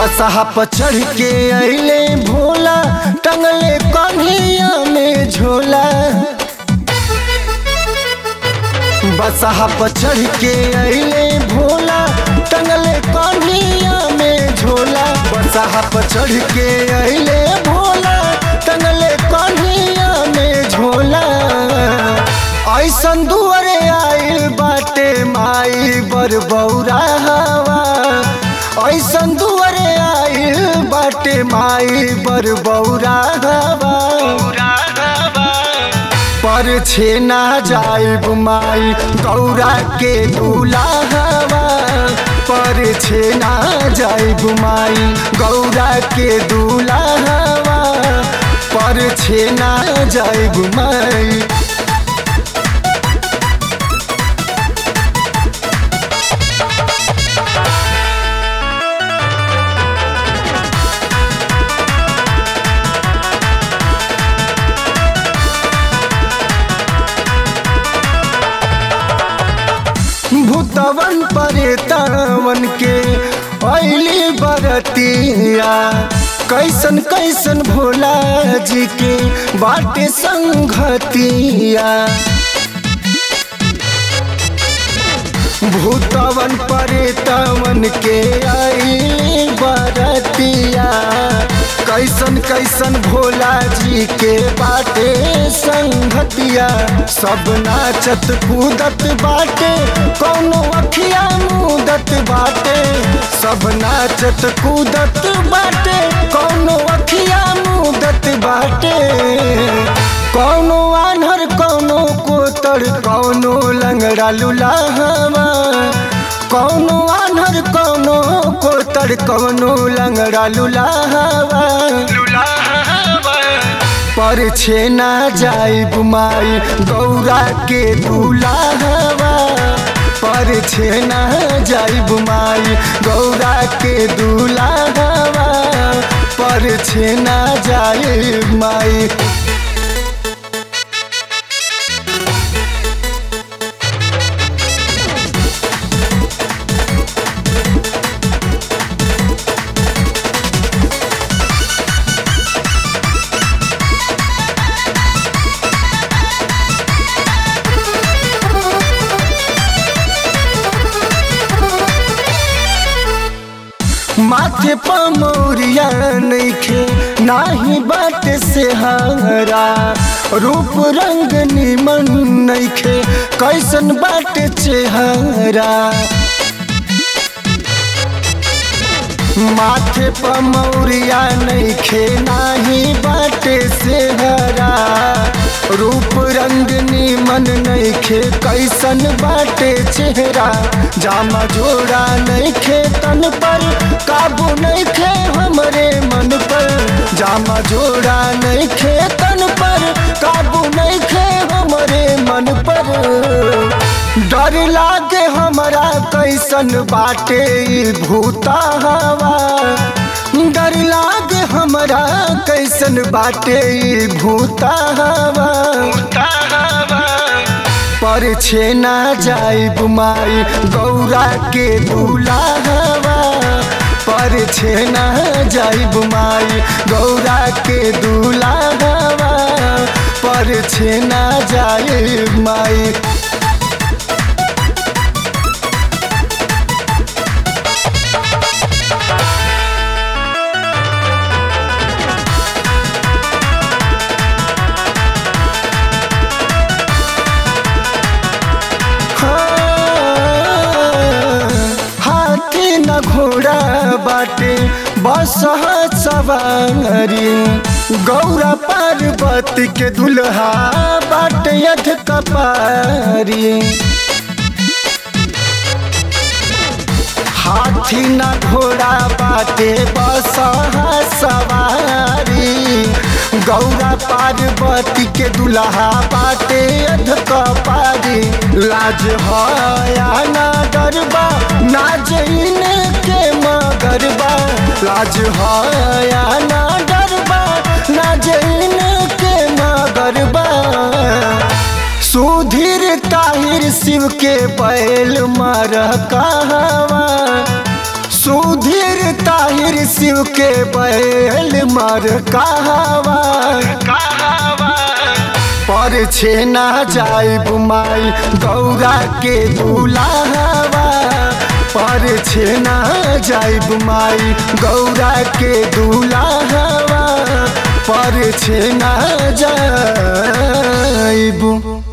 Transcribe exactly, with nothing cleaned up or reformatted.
बसहा पर चढ़ के अइले भोला, टंगले कन्हिया में झोला। बसहा पर चढ़ के अइले भोला, टंगले कन्हिया में झोला। बसहा पर चढ़ के अइले भोला, टंगले कन्हिया में झोला। ऐसन दुआरे आइल बाटे माई बर बौरा हवा, ऐसन दुआरे आइल बाटे माई बर बौरा हवा। पर छे ना जाइब माई गौरा के दुल्हवा, पर छे ना जाइब माई गौरा के दुल्हवा, पर छे ना जाइब माई। भूतवन परेतवन के अइली बरतिया, कैसन कैसन भोला जी के बाटे संगतिया। भूतवन परेतवन के अइली बरतिया, कैसन कैसन भोला जी के बाटे संगतिया। सब नाचत कूदत बाटे, कौनो अखिया मुदत बाटे। सब नाचत कूदत बाटे, कौनो अखिया मुदत बाटे। कौनो आन्हर कौनो कोतर, कौनो लंगड़ा लुलाहवा। कौनो आन्हर कौनो कोतर, कौनो लंगड़ा लुलाहवा। पर छे ना जाइब माई गौरा के दुल्हवा, पर छे ना जाइब माई गौरा के दुल्हवा, पर छे ना जाइब माई। माथे पर मौरिया नइखे, नाही बाटे से हारा। रूप रंग निमन नइखे, कैसन बाटे चेहरा। माथे पर मौरिया नइखे, नाही बाटे से हारा। रूप रंग निमन नइखे, कैसन बाटे चेहरा। जामा जोड़ा नइखे तन पर, काबू नइखे हमरे मन पर। जामा जोड़ा नइखे तन पर, काबू नइखे हमरे मन पर। डर लागे हमरा कैसन बाटे ई भूतवा, डर लागे हमरा कैसन बाटे ई भूतवा। पर छे ना जाइब माई गौरा के दुल्हवा, पर छे ना जाइब माई गौरा के दुल्हवा, पर छे ना जाइब माई। घोड़ा बाटे बस सवारी, गौरा पार्वती के दुल्हा बाटे अध कपारी। हाथी न घोड़ा बाटे बस सवारी, गौरा पार्वती के दुल्हा बाटे अध कपारी। लाज हया ना डरबा, ना जइन के मगरबा। लाज हया ना डरबा, ना जइन के मगरबा। सुधीर ताहिर शिव के बैल मर कहवा, सुधीर ताहिर बानी शिव के बैल मर कहावा पर छेना जाइब माई गौरा के दुलावा पर छेना जाइब माई गौरा के दुलावा पर छेना जाइब।